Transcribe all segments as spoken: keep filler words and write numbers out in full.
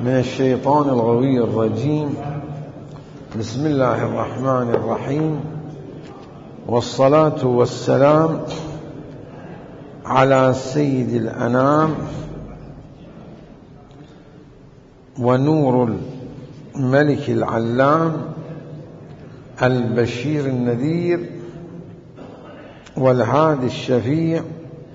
من الشيطان الغوي الرجيم. بسم الله الرحمن الرحيم، والصلاة والسلام على سيد الأنام ونور الملك العلام البشير النذير والهادي الشفيع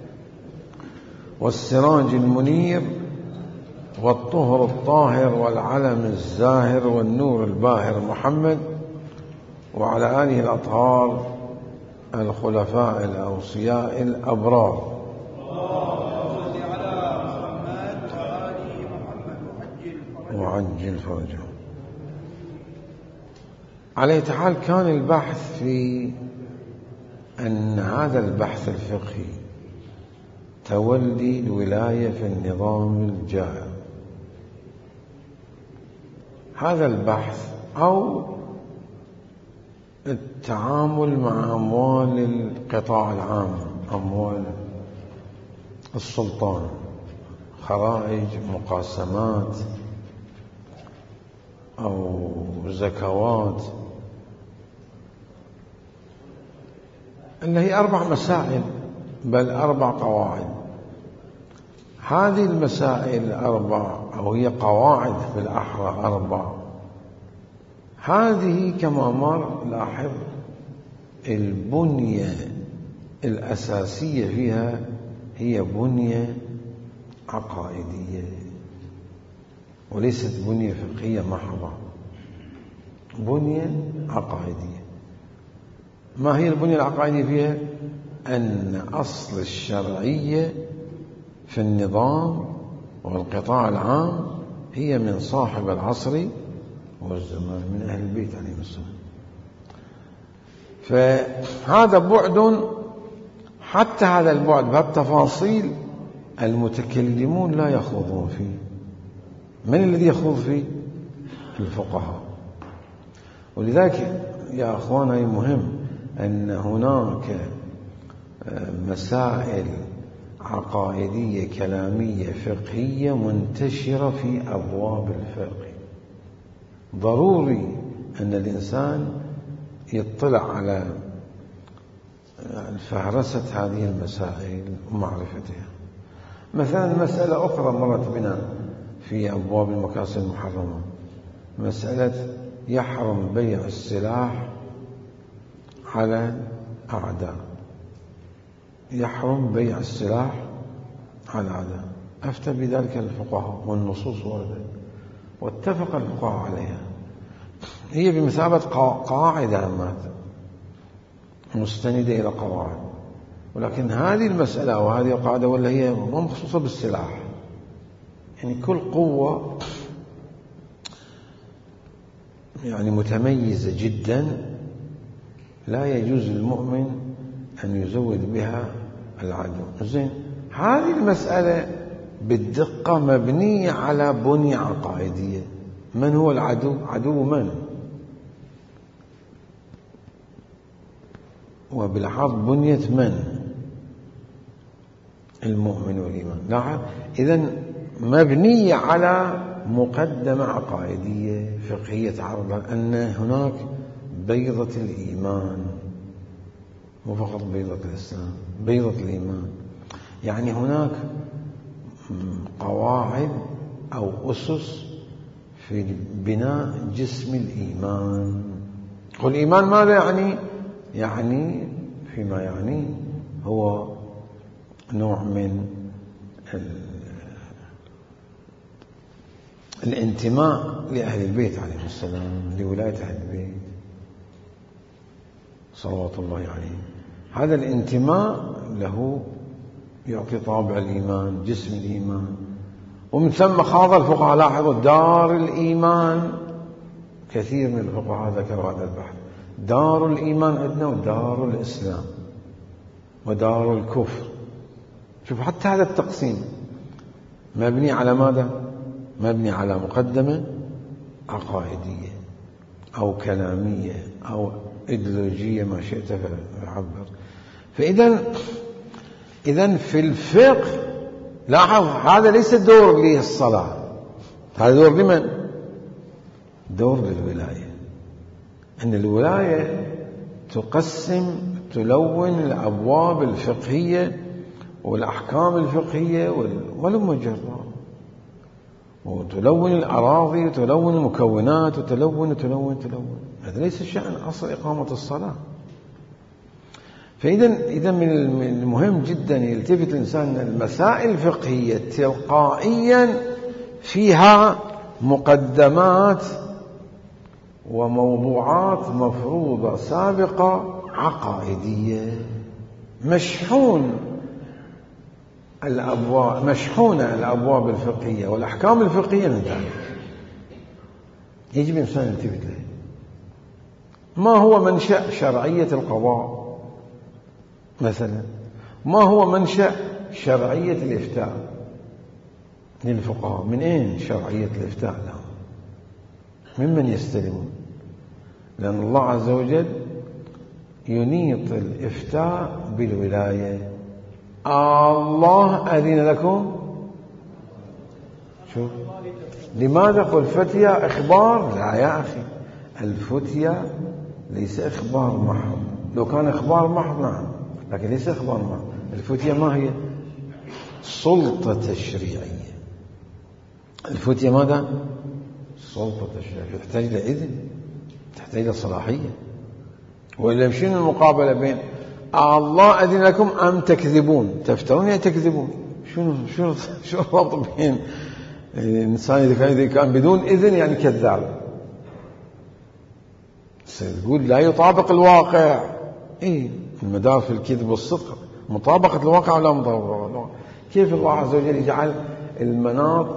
والسراج المنير والطهر الطاهر والعلم الزاهر والنور الباهر محمد وعلى آله الأطهار الخلفاء الأوصياء الأبرار. وعجل فرجهم. على حال كان البحث في أن هذا البحث الفقهي تولي الولاية في النظام الجائر، هذا البحث أو التعامل مع أموال القطاع العام، أموال السلطان، خرائج، مقاسمات أو زكوات، اللي هي أربع مسائل بل أربع قواعد. هذه المسائل الأربع أو هي قواعد في الأحرى أربع، هذه كما مر لاحظ البنية الأساسية فيها هي بنية عقائدية وليست بنية فقهية محضة، بنية عقائدية. ما هي البنية العقائدية فيها؟ أن أصل الشرعية في النظام والقطاع العام هي من صاحب العصر والزمان، من أهل البيت عليهم السلام. فهذا بعد، حتى هذا البعد بهالتفاصيل المتكلمون لا يخوضون فيه. من الذي يخوض فيه؟ الفقهاء. ولذلك يا أخواني مهم أن هناك مسائل عقائدية كلامية فقهية منتشرة في أبواب الفقه، ضروري أن الإنسان يطلع على فهرسة هذه المسائل ومعرفتها. مثلا مسألة أخرى مرت بنا في أبواب المكاسب المحرمة، مسألة يحرم بيع السلاح على أعداء، يحرم بيع السلاح على الأعداء. أفتى بذلك الفقهاء والنصوص وردت واتفق الفقهاء عليها، هي بمثابة قاعدة عامة مستندة إلى قواعد، ولكن هذه المسألة وهذه القاعدة ولا هي مو مخصوصة بالسلاح، يعني كل قوة يعني متميزة جدا لا يجوز للمؤمن أن يزود بها العدو. زين، هذه المسألة بالدقة مبنية على بنية عقائدية. من هو العدو؟ عدو من؟ وبالحظ بنية من؟ المؤمن والإيمان. لاحظ، إذن مبنية على مقدمة عقائدية فقهية تعرض أن هناك بيضة الإيمان، مو فقط بيضة الإسلام، بيضة الإيمان، يعني هناك قواعد أو أسس في بناء جسم الإيمان. والإيمان ماذا يعني؟ يعني فيما يعني هو نوع من الانتماء لأهل البيت عليهم السلام، لولاية أهل البيت صلوات الله عليهم. هذا الانتماء له يعطي طابع الإيمان، جسم الإيمان. ومن ثم خاض الفقهاء، لاحظوا دار الإيمان، كثير من الفقهاء ذكروا هذا البحث، دار الإيمان عندنا ودار الإسلام ودار الكفر. شوف حتى هذا التقسيم مبني على ماذا؟ مبني على مقدمة عقائدية أو كلامية أو إيديولوجية، ما شئت فعبر. فإذا إذن في الفقه لاحظ هذا ليس دور للصلاة، هذا دور لمن؟ دور للولاية. أن الولاية تقسم تلون الأبواب الفقهية والأحكام الفقهية ولم جرا، وتلون الأراضي وتلون المكونات وتلون وتلون تلون. هذا ليس شأن أصل إقامة الصلاة. فإذا إذا من المهم جدا يلتفت الإنسان أن المسائل الفقهية تلقائيا فيها مقدمات وموضوعات مفروضة سابقة عقائدية، مشحون الأبواب مشحونة الأبواب الفقهية والأحكام الفقهية من ذلك. يجب الإنسان يلتفت له. ما هو منشأ شرعية القضاء مثلا؟ ما هو منشأ شرعية الإفتاء للفقهاء؟ من أين شرعية الإفتاء لهم؟ ممن يستلمون؟ لأن الله عز وجل ينيط الإفتاء بالولاية. الله أذن لكم. شوف لماذا قل فتيا إخبار؟ لا يا أخي، الفتيا ليس إخبار محض. لو كان إخبار محض نعم، لكن ليس إخبار محض. الفتيا ما هي؟ سلطة تشريعية. الفتيا ماذا؟ سلطة تشريعية، تحتاج إلى إذن، تحتاج إلى صلاحية. وإلا شنو المقابلة بين الله أذن لكم أم تكذبون؟ تفترون يعني تكذبون. شنو شنو شو الربط بين الإنسان إذا كان بدون إذن يعني كذاب؟ سيقول لا يطابق الواقع. إيه المدار في الكذب والصدق مطابقة الواقع ولا مطابقة الواقع؟ كيف الله عز وجل يجعل المناط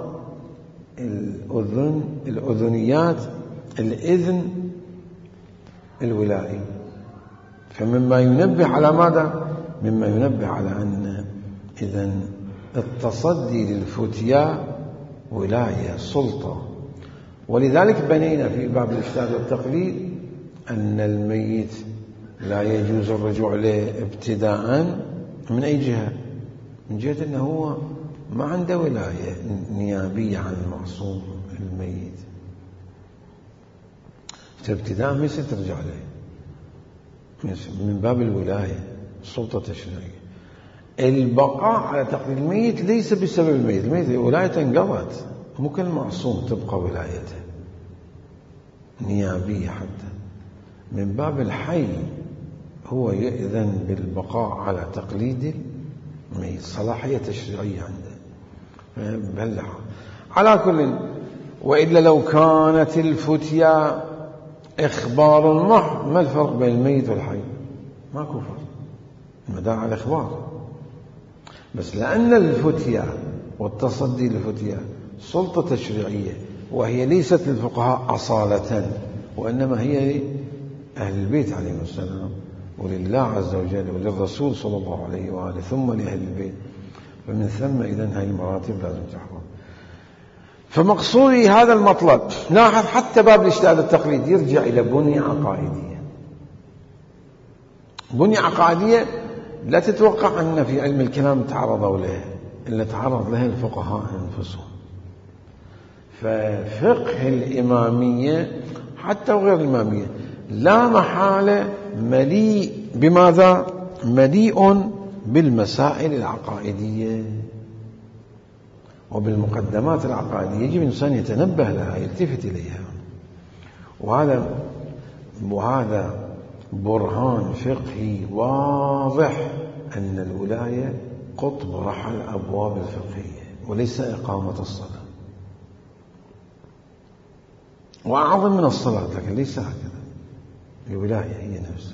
الأذن الأذنيات الإذن الولائي؟ فمما ينبه على ماذا؟ مما ينبه على أن إذن التصدي للفتيا ولاية سلطة. ولذلك بنينا في باب الإجتهاد والتقليد أن الميت لا يجوز الرجوع له ابتداء. من أي جهة؟ من جهة أنه هو ما عنده ولاية نيابية عن المعصوم الميت، فابتداء ما يصير ترجع له من باب الولاية السلطة التشريعية. البقاء على تقليد الميت ليس بسبب الميت، الميت ولايته انقضت، مو كالمعصوم تبقى ولايته نيابية حتى. من باب الحي هو يأذن بالبقاء على تقليد الميت، صلاحية تشريعية عنده بهاللحظة. على كل، وإلا لو كانت الفتيا إخبار محض ما الفرق بين الميت والحي؟ ماكو فرق، المدار على الإخبار. بس لأن الفتيا والتصدي للفتيا سلطة تشريعية، وهي ليست للفقهاء أصالة، وإنما هي أهل البيت عليهم السلام ولله عز وجل وللرسول صلى الله عليه وآله ثم لأهل البيت. فمن ثم إذن هذه المراتب لازم تحفظ. فمقصودي هذا المطلب. لاحظ حتى باب الاجتهاد التقليد يرجع إلى بنية عقائدية. بنية عقائدية لا تتوقع أن في علم الكلام تعرضوا له، إلا تعرض له الفقهاء أنفسهم. ففقه الإمامية حتى وغير الإمامية لا محالة مليء بماذا؟ مليء بالمسائل العقائدية وبالمقدمات العقائدية. يجب الإنسان يتنبه لها، يلتفت إليها. وهذا وهذا برهان فقهي واضح أن الولاية قطب رحل أبواب الفقهية وليس إقامة الصلاة. وأعظم من الصلاة، لكن ليس هكذا. الولاية هي نفسها.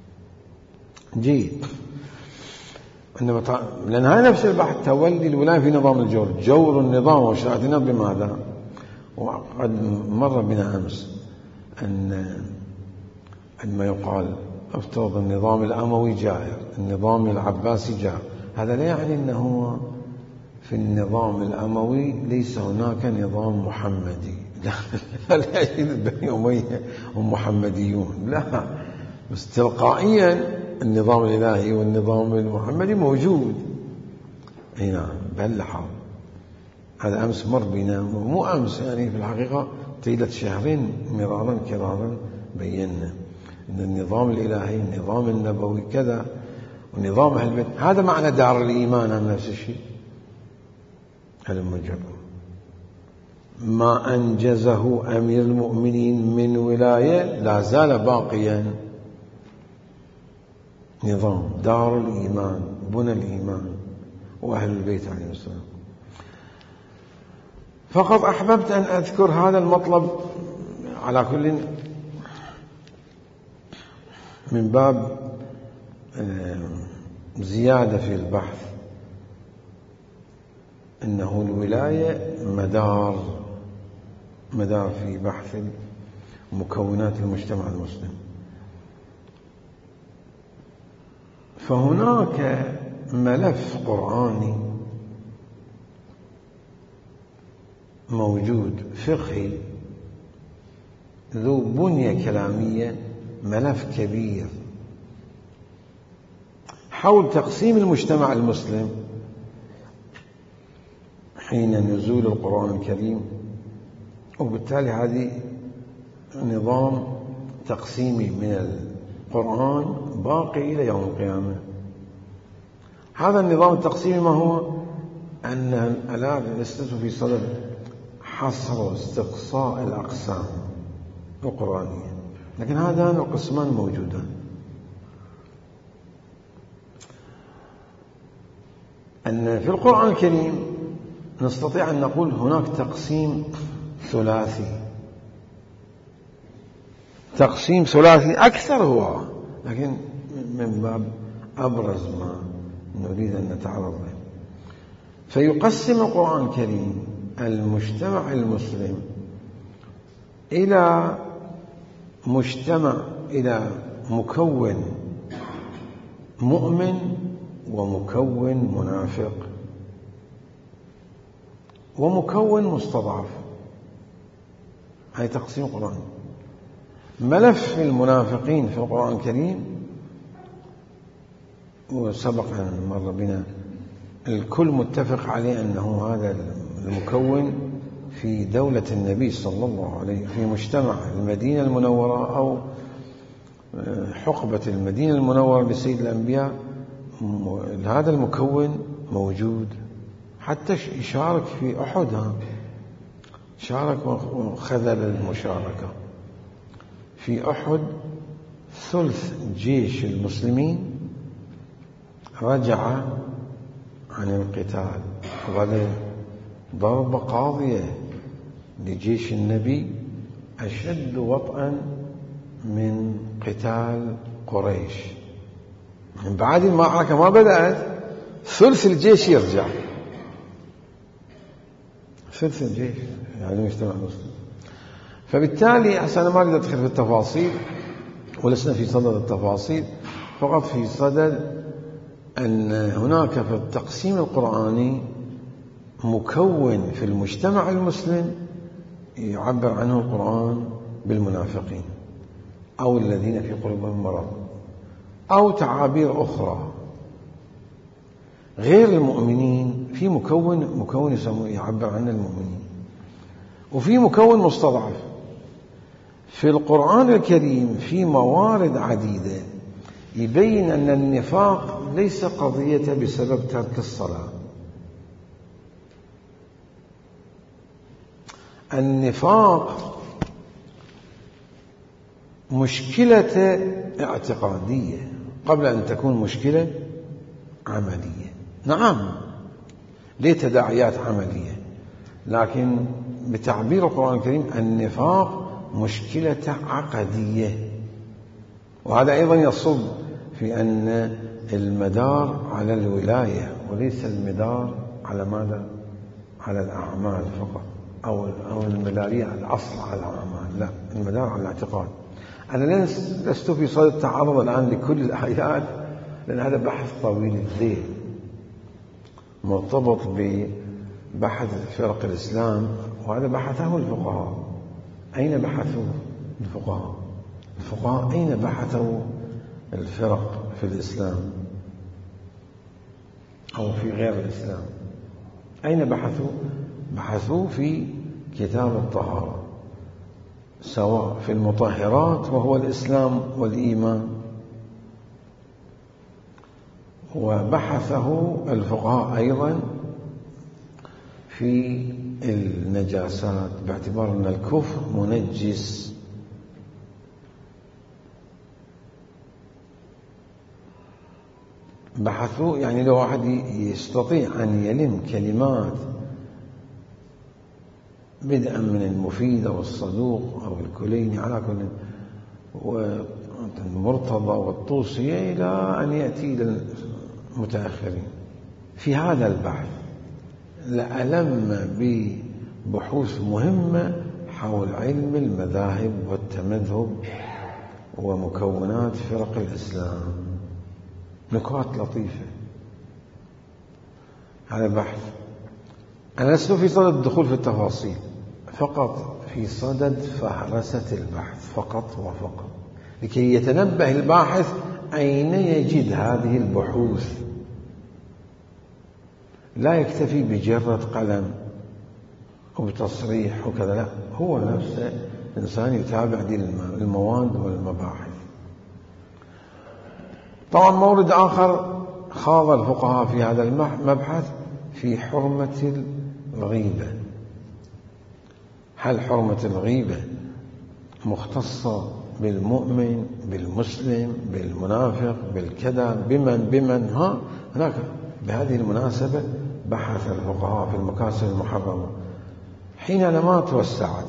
جيد. إنما لأن هذا نفس البحث تولي الولاية في نظام الجور، جور النظام وشرعتنا بماذا؟ وقد مر بنا أمس أن عندما يقال افترض النظام الأموي جائر، النظام العباسي جائر، هذا لا يعني أنه في النظام الأموي ليس هناك نظام محمدي. لا لا يجد بني أمية هم محمديون، لا، بس تلقائيا النظام الإلهي والنظام المحمدي موجود. اي نعم، بهاللحظة هذا أمس مر بنا، مو أمس يعني في الحقيقة طيلة شهرين مرارا كرارا بينا أن النظام الإلهي النظام النبوي كذا ونظام أهل البيت هذا معنى دار الإيمان عن نفس الشيء. المجرد ما أنجزه أمير المؤمنين من ولاية لا زال باقيا نظام دار الإيمان بنى الإيمان وأهل البيت عليه السلام. فقط أحببت أن أذكر هذا المطلب على كل من باب زيادة في البحث، إنه الولاية مدار مدار في بحث مكونات المجتمع المسلم. فهناك ملف قرآني موجود فقهي ذو بنية كلامية، ملف كبير حول تقسيم المجتمع المسلم حين نزول القرآن الكريم، وبالتالي هذه نظام تقسيمي من القرآن باقي إلى يوم القيامة. هذا النظام التقسيمي ما هو؟ أن الآن لست في صدد حصر واستقصاء الأقسام القرآنية، لكن هذان القسمان موجودان. أن في القرآن الكريم نستطيع أن نقول هناك تقسيم ثلاثي، تقسيم ثلاثي أكثر هو، لكن من باب أبرز ما نريد أن نتعرض له. فيقسم القرآن الكريم المجتمع المسلم إلى مجتمع إلى مكون مؤمن ومكون منافق ومكون مستضعف. هذا تقسيم القرآن. ملف المنافقين في القرآن الكريم وسبق أن مر بنا الكل متفق عليه أنه هذا المكون في دولة النبي صلى الله عليه وسلم في مجتمع المدينة المنورة أو حقبة المدينة المنورة بسيد الأنبياء، هذا المكون موجود. حتى يشارك في أحد، شارك وخذل المشاركة في أحد. ثلث جيش المسلمين رجع عن القتال، وهذا ضربة قاضية لجيش النبي أشد وطئا من قتال قريش. من بعد المعركة ما بدأت ثلث الجيش يرجع، ثلث الجيش يعني مجتمع المسلم. فبالتالي أنا ما أريد أدخل في التفاصيل ولسنا في صدد التفاصيل، فقط في صدد أن هناك في التقسيم القرآني مكون في المجتمع المسلم يعبر عنه القرآن بالمنافقين أو الذين في قلوبهم مرض أو تعابير أخرى غير المؤمنين. في مكون مكون يسموه يعبر عن المؤمنين، وفي مكون مستضعف. في القرآن الكريم في موارد عديدة يبين أن النفاق ليس قضية بسبب ترك الصلاة. النفاق مشكلة اعتقادية قبل أن تكون مشكلة عملية. نعم ليه تداعيات عملية، لكن بتعبير القرآن الكريم النفاق مشكلة عقدية. وهذا أيضا يصب في أن المدار على الولاية وليس المدار على ماذا؟ على الأعمال فقط، أو أو المدارية الأصل على الأعمال، لا، المدار على الاعتقاد. أنا لست في صدد التعرض الآن لكل الآيات، لأن هذا بحث طويل الذيل مرتبط ببحث فرق الإسلام، وهذا بحثه الفقهاء. أين بحثوا الفقهاء؟ الفقهاء أين بحثوا الفرق في الإسلام أو في غير الإسلام؟ أين بحثوا؟ بحثوا في كتاب الطهارة، سواء في المطهرات وهو الإسلام والإيمان، وبحثه الفقهاء أيضا في النجاسات باعتبار أن الكفر منجس. بحثوا يعني لو واحد يستطيع أن يلم كلمات بدءا من المفيد أو الصدوق أو الكليني على كل والمرتضى والطوسي إلى أن يأتي للمتأخرين في هذا البحث، لألم ببحوث مهمة حول علم المذاهب والتمذهب ومكونات فرق الإسلام. نكات لطيفة. هذا بحث أنا لست في صدد الدخول في التفاصيل، فقط في صدد فهرسة البحث فقط وفقط، لكي يتنبه الباحث أين يجد هذه البحوث. لا يكتفي بجرة قلم وبتصريح وكذا، لا، هو نفسه إنسان يتابع دي المواد والمباحث. طبعا مورد آخر خاض الفقهاء في هذا المبحث في حرمة الغيبة. هل حرمة الغيبة مختصة بالمؤمن بالمسلم بالمنافق بالكذا بمن بمن ها هناك؟ بهذه المناسبة بحث الفقهاء في المكاسب المحرمة حين ما توسعت،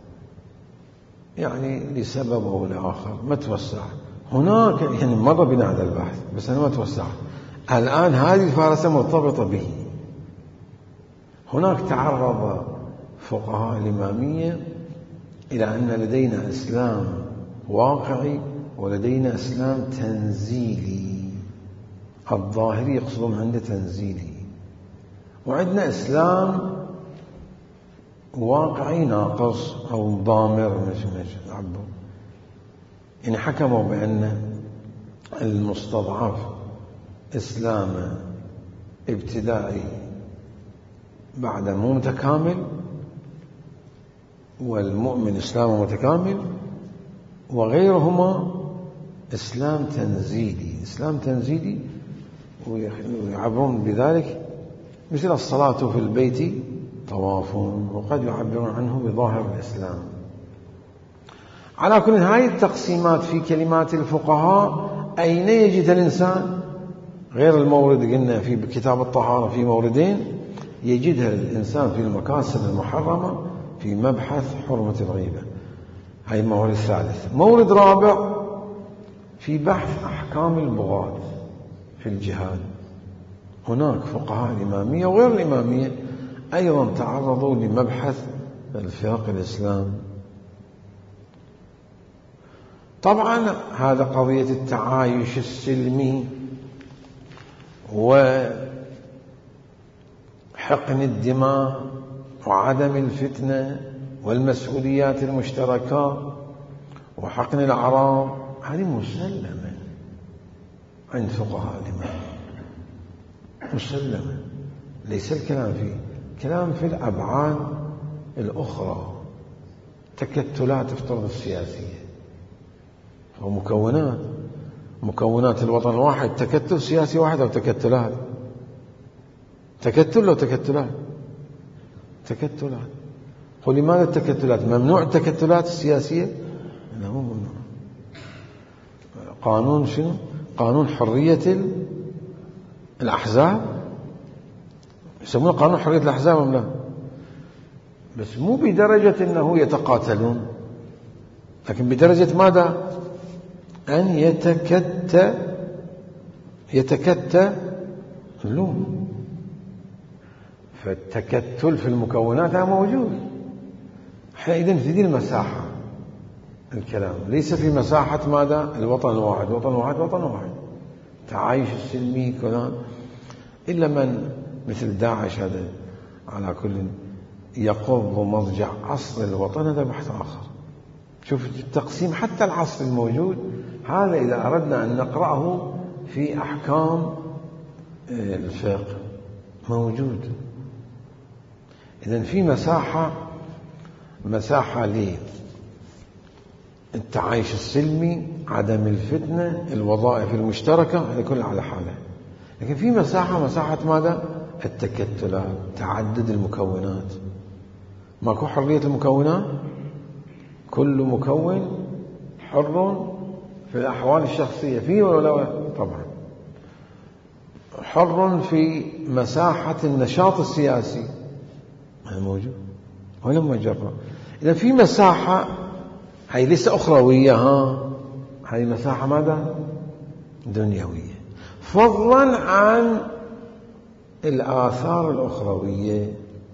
يعني لسبب أو لآخر ما توسعت. هناك يعني مر بنا هذا البحث بس أنا ما توسعت. الآن هذه الفارسة مرتبطة به. هناك تعرض فقهاء الإمامية إلى أن لدينا إسلام واقعي ولدينا إسلام تنزيلي. الظاهري يقصدون عنده تنزيلي، وعندنا إسلام واقعي ناقص أو ضامر مش مش عبو. إن حكموا بأن المستضعف إسلام ابتدائي بعد مو متكامل، والمؤمن إسلام متكامل، وغيرهما إسلام تنزيلي. إسلام تنزيلي ويعبرون بذلك مثل الصلاة في البيت طواف، وقد يعبرون عنه بظاهر الإسلام. على كل هذه التقسيمات في كلمات الفقهاء أين يجد الإنسان غير المورد قلنا في كتاب الطهارة في موردين يجدها الإنسان في المكاسب المحرمة في مبحث حرمة الغيبة. هاي المورد الثالث. مورد رابع في بحث أحكام البغاة في الجهاد. هناك فقهاء الإمامية وغير الإمامية أيضا تعرضوا لمبحث الفرق الإسلام. طبعا هذا قضية التعايش السلمي وحقن الدماء وعدم الفتنة والمسؤوليات المشتركة وحقن الأعراض، هذه مسلمة عند فقهاء الإمامية، مسلمة، ليس الكلام فيه. كلام في الأبعاد الأخرى، تكتلات افترض السياسية ومكونات مكونات الوطن الواحد، تكتل سياسي واحد أو تكتلات؟ تكتل أو تكتلات؟ تكتلات. ولماذا التكتلات؟ ممنوع التكتلات السياسية؟ لا، مو ممنوع. قانون شنو؟ قانون حرية الأحزاب، يسمونه قانون حرية الأحزاب أم لا؟ بس مو بدرجة أنه يتقاتلون، لكن بدرجة ماذا؟ أن يتكت يتكتلون. فالتكتل في المكونات موجود. حينئذ في دي المساحة الكلام ليس في مساحة ماذا؟ الوطن الواحد، وطن واحد وطن واحد، تعايش السلمي كلام. إلا من مثل داعش هذا على كل يقض مضجع أصل الوطن، هذا بحث آخر. شوف التقسيم حتى العصر الموجود هذا إذا أردنا أن نقرأه في أحكام الفقه موجود. إذن في مساحة مساحة للتعايش السلمي، عدم الفتنة، الوظائف المشتركة، هذه كلها على حالة. لكن في مساحة مساحة ماذا؟ التكتلات، تعدد المكونات. ماكو حرية المكونات، كل مكون حر في الأحوال الشخصية، فيه ولا لا؟ طبعا حر في مساحة النشاط السياسي، هذا موجود ولا مجرد. إذا في مساحة هي ليس أخروية، ها هي مساحة ماذا؟ دنيوية، فضلا عن الآثار الأخروية.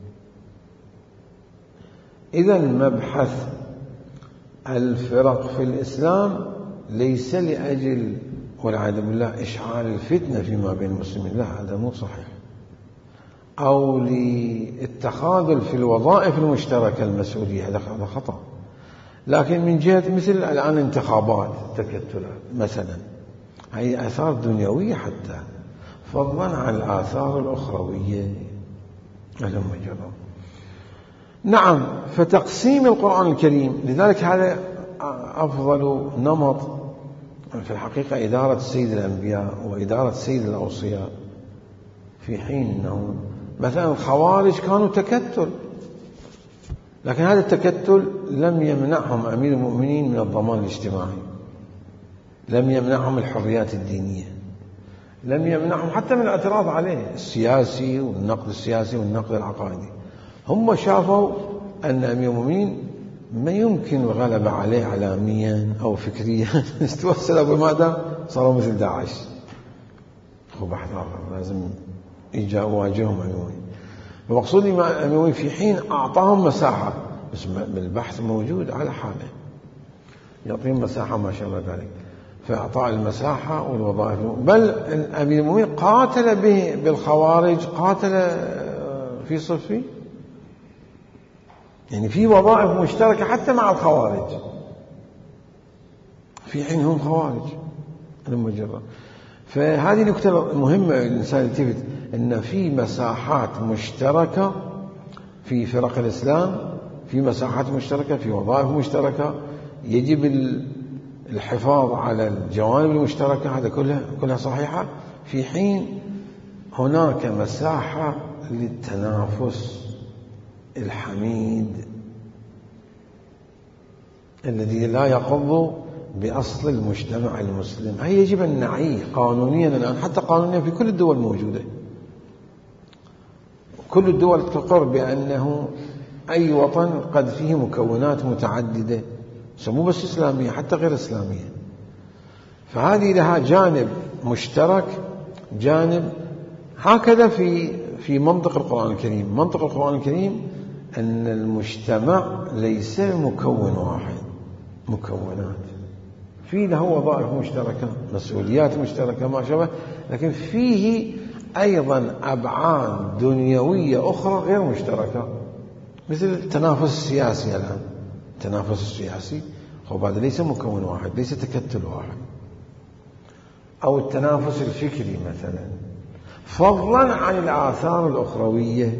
إذا مبحث الفرق في الإسلام ليس لأجل والعياذ بالله إشعال الفتنة فيما بين المسلمين، لا، هذا مو صحيح، أو للتخاذل في الوظائف المشتركة المسؤولية، هذا خطأ. لكن من جهة مثل الآن انتخابات، تكتلات مثلا، هي آثار دنيوية حتى، فضلا عن الآثار الأخروية. هذا مجرد. نعم، فتقسيم القرآن الكريم، لذلك هذا أفضل نمط في الحقيقة إدارة سيد الأنبياء وإدارة سيد الأوصياء، في حين أنه مثلا الخوارج كانوا تكتل، لكن هذا التكتل لم يمنعهم أمير المؤمنين من الضمان الاجتماعي، لم يمنعهم الحريات الدينية، لم يمنعهم حتى من الاعتراض عليه السياسي والنقد السياسي والنقد العقائدي. هم شافوا أن أمير المؤمنين ما يمكن الغلبة عليه إعلاميا أو فكريا، استوسلوا بماذا؟ صاروا مثل داعش. خب احذر، لازم يجا واجههم أمير المؤمنين. المقصود أمير المؤمنين في حين أعطاهم مساحة، بس بالبحث موجود على حاله، يعطيهم مساحة ما شابه ذلك، فأعطاء المساحة والوظائف. بل أمير المؤمنين قاتل به بالخوارج، قاتل في صفي، يعني في وظائف مشتركة حتى مع الخوارج، في حين هم خوارج المجرد. فهذه نكتة مهمة الإنسان يلتفت، أن في مساحات مشتركة في فرق الإسلام، في مساحات مشتركة، في وظائف مشتركة، يجب الحفاظ على الجوانب المشتركة، هذا كلها كلها صحيحة، في حين هناك مساحة للتنافس الحميد الذي لا يقض بأصل المجتمع المسلم. هي يجب أن نعيه قانونيا الآن، حتى قانونيا في كل الدول موجودة، كل الدول تقر بأنه أي وطن قد فيه مكونات متعددة، مو بس إسلامية، حتى غير إسلامية. فهذه لها جانب مشترك، جانب هكذا في في منطق القرآن الكريم. منطق القرآن الكريم أن المجتمع ليس مكون واحد، مكونات، في له وظائف مشتركة، مسؤوليات مشتركة ما شابه، لكن فيه أيضا أبعاد دنيوية أخرى غير مشتركة، مثل التنافس السياسي. الآن التنافس السياسي هو هذا ليس مكون واحد، ليس تكتل واحد. أو التنافس الفكري مثلا، فضلا عن الآثار الأخروية.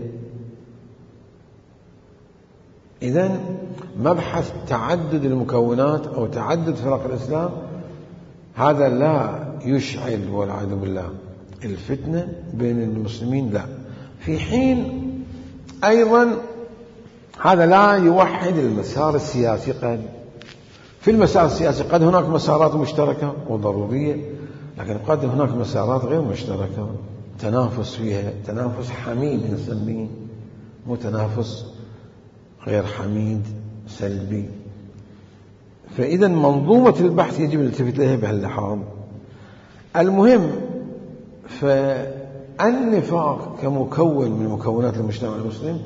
إذن مبحث تعدد المكونات أو تعدد فرق الإسلام هذا لا يشعل والعياذ بالله الفتنة بين المسلمين، لا. في حين أيضا هذا لا يوحد المسار السياسي. قد في المسار السياسي قد هناك مسارات مشتركة وضرورية، لكن قد هناك مسارات غير مشتركة، تنافس فيها، تنافس حميد نسميه، مو تنافس غير حميد سلبي. فإذا منظومة البحث يجب الالتفات لها بهاللحاظ. المهم، فالنفاق كمكون من مكونات المجتمع المسلم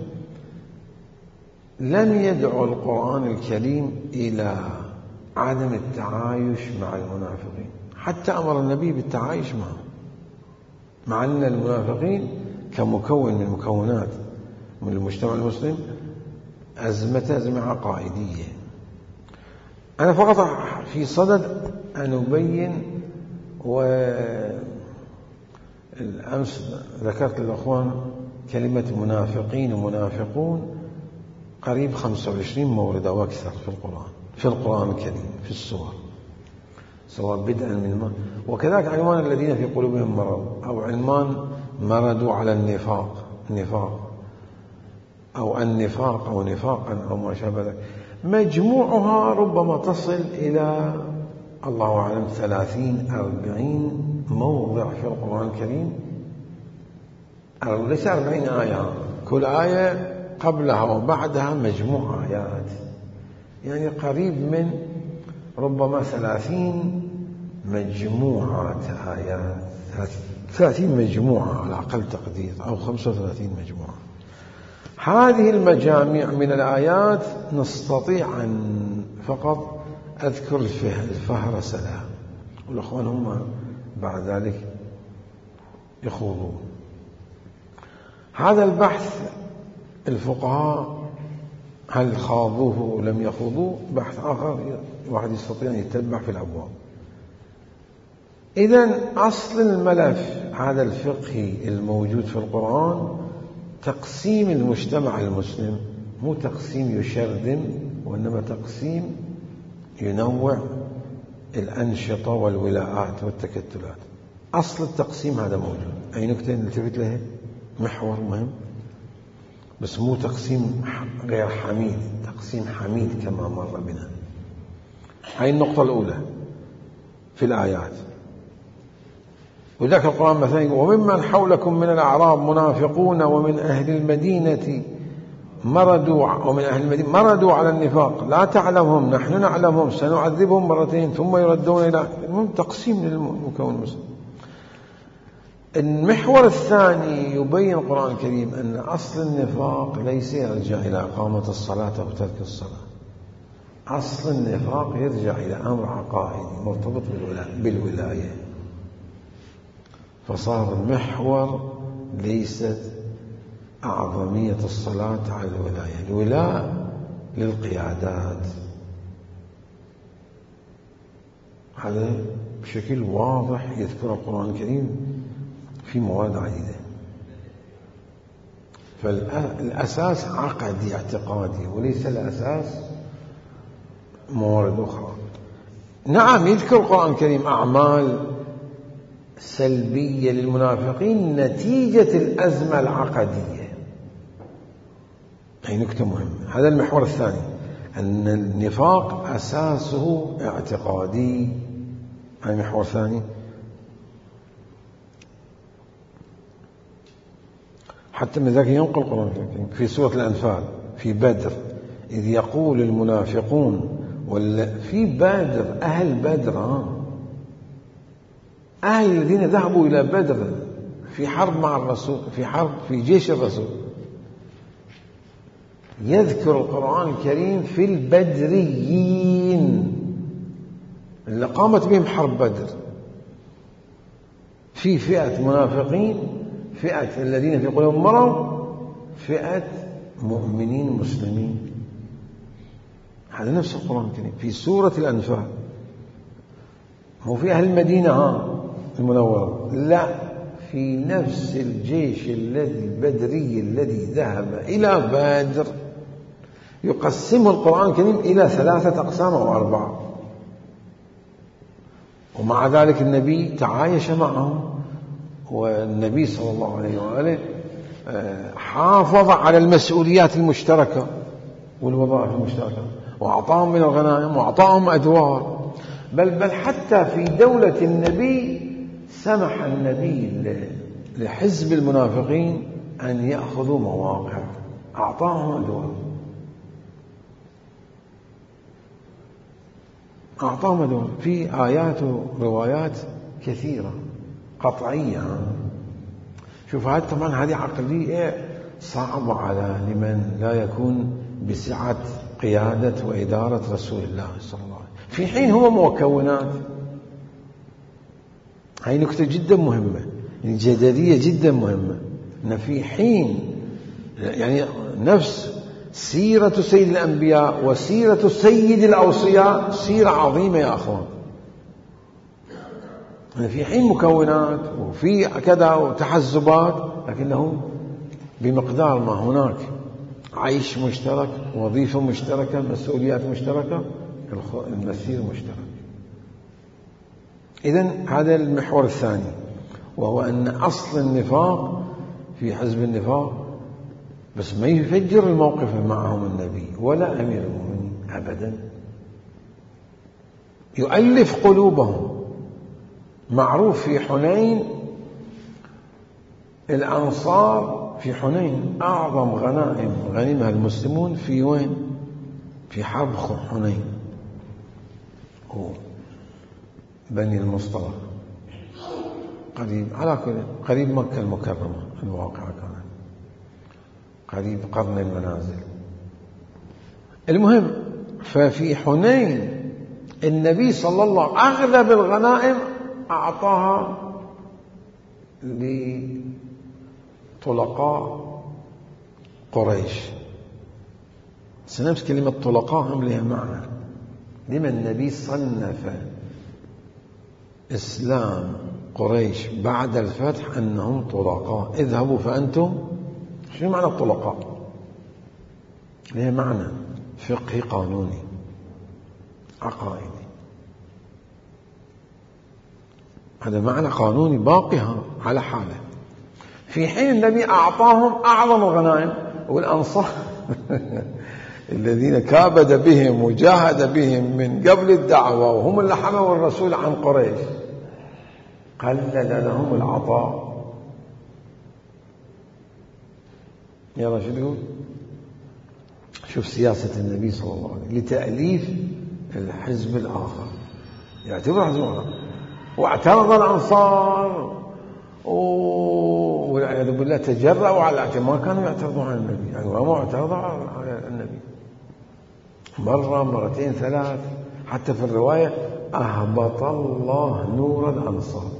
لم يدعو القرآن الكريم إلى عدم التعايش مع المنافقين، حتى أمر النبي بالتعايش معهم، مع أن المنافقين كمكون من مكونات من المجتمع المسلم أزمة أزمة عقائدية. أنا فقط في صدد أن أبين، والأمس ذكرت للأخوان كلمة منافقين ومنافقون قريب خمسة وعشرين مورد أو أكثر في القرآن في القرآن الكريم في السور، سواء بدءا من ما، وكذلك عنوان الذين في قلوبهم مرض، أو عنوان مردوا على النفاق النفاق أو النفاق أو نفاقا أو ما شابه ذلك. مجموعها ربما تصل إلى الله أعلم ثلاثين أربعين موضع في القرآن الكريم، ليس أربعين آية، كل آية قبلها وبعدها مجموعة آيات، يعني قريب من ربما ثلاثين مجموعة آيات، ثلاثين مجموعة على أقل تقدير أو خمسة وثلاثين مجموعة. هذه المجاميع من الآيات نستطيع أن فقط أذكر الفهرس لها، والأخوان هم بعد ذلك يخوضون هذا البحث. الفقهاء هل خاضوه ولم يخوضوه بحث آخر، واحد يستطيع أن يتبع في الأبواب. إذن أصل الملف هذا الفقهي الموجود في القرآن تقسيم المجتمع المسلم، مو تقسيم يشرذم، وإنما تقسيم ينوع الأنشطة والولاءات والتكتلات. أصل التقسيم هذا موجود. أي نكتة نلتفت لها؟ محور مهم، بس مو تقسيم غير حميد، تقسيم حميد كما مر بنا. هاي النقطة الأولى في الآيات. وذاك القرآن مثلا وممن حولكم من الأعراب منافقون ومن أهل المدينة مردوا ومن أهل المدينة مردوا على النفاق لا تعلمهم نحن نعلمهم سنعذبهم مرتين ثم يردون إلى المهم تقسيم للمكون المسلم. المحور الثاني يبين القرآن الكريم أن أصل النفاق ليس يرجع إلى إقامة الصلاة أو ترك الصلاة. أصل النفاق يرجع إلى أمر عقائدي مرتبط بالولاية. فصار المحور ليست أعظمية الصلاة على الولاية، الولاء للقيادات. هذا بشكل واضح يذكر القرآن الكريم في مواد عديدة. فالأساس عقدي اعتقادي وليس الأساس موارد أخرى. نعم يذكر القرآن الكريم أعمال سلبية للمنافقين نتيجة الأزمة العقدية. هي نكتة مهمة. هذا المحور الثاني، أن النفاق أساسه اعتقادي. هذا المحور الثاني. حتى من ذلك ينقل القرآن الكريم في سورة الأنفال في بدر إذ يقول المنافقون في بدر أهل بدر أهل الذين ذهبوا إلى بدر في حرب مع الرسول في حرب في جيش الرسول. يذكر القرآن الكريم في البدريين اللي قامت بهم حرب بدر، في فئة منافقين، فئة الذين في قلوبهم مرض، فئة مؤمنين مسلمين. هذا نفس القرآن الكريم في سورة الأنفال. مو في أهل المدينة ها المنورة، لا، في نفس الجيش الذي البدري الذي ذهب إلى بدر. يقسم القرآن الكريم إلى ثلاثة أقسام أو أربعة، ومع ذلك النبي تعايش معهم، والنبي صلى الله عليه وآله حافظ على المسؤوليات المشتركة والوظائف المشتركة، وأعطاهم من الغنائم وأعطاهم أدوار. بل بل حتى في دولة النبي سمح النبي لحزب المنافقين أن يأخذوا مواقع، أعطاهم أدوار أعطاهم أدوار في آيات وروايات كثيرة قطعية. شوف هذه طبعا هذه عقلية صعبة على لمن لا يكون بسعة قيادة وإدارة رسول الله صلى الله عليه وسلم، في حين هو مكونات. هاي نكتة جدا مهمة، جدلية جدا مهمة، أن في حين يعني نفس سيرة سيد الأنبياء وسيرة سيد الأوصياء سيرة عظيمة يا أخوان. في حين مكونات وفي كذا وتحزبات، لكنه بمقدار ما هناك عيش مشترك، وظيفة مشتركة، مسؤوليات مشتركة، المسير مشترك. إذن هذا المحور الثاني، وهو أن أصل النفاق في حزب النفاق، بس ما يفجر الموقف معهم النبي ولا أمير المؤمنين أبدا، يؤلف قلوبهم. معروف في حنين الأنصار، في حنين أعظم غنائم غنمها المسلمون في وين؟ في حرب حنين، هو بني المصطلق، قريب على كل قريب مكة المكرمة، الواقع كان قريب قرن المنازل. المهم، ففي حنين النبي صلى الله عليه وسلم أغلب الغنائم أعطاها لطلقاء قريش. سنمس كلمة طلقاء هم لها معنى، لما النبي صنف إسلام قريش بعد الفتح أنهم طلقاء، اذهبوا فأنتم. شو معنى الطلقاء؟ لها معنى فقهي قانوني عقائدي، هذا معنى قانوني باقي على حاله. في حين النبي أعطاهم أعظم الغنائم، والأنصار الذين كابد بهم وجاهد بهم من قبل الدعوة، وهم اللي حموا الرسول عن قريش، قلل لهم العطاء. يلا شو تقول؟ شوف سياسة النبي صلى الله عليه وسلم لتأليف الحزب الآخر، يعتبر حزب آخر، واعترض الأنصار والعياذ بالله تجرأوا على الاعتراض، ما كانوا يعترضون على النبي، يعني ما اعترضوا على النبي مرة مرتين ثلاث، حتى في الرواية أهبط الله نور الأنصار.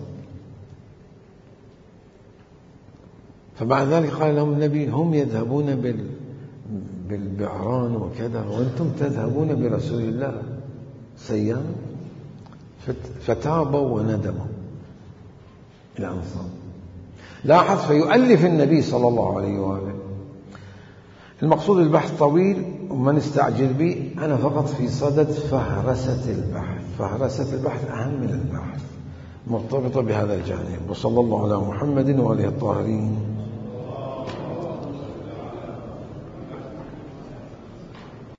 فبعد ذلك قال لهم النبي: هم يذهبون بال بالبعران وكذا، وأنتم تذهبون برسول الله سيان. فتابوا وندموا الأنصار. لاحظ، فيؤلف النبي صلى الله عليه وآله. المقصود البحث طويل وما نستعجل به، أنا فقط في صدد فهرسة البحث. فهرسة البحث أهم من البحث، مرتبطة بهذا الجانب. وصلى الله على محمد وآله الطاهرين.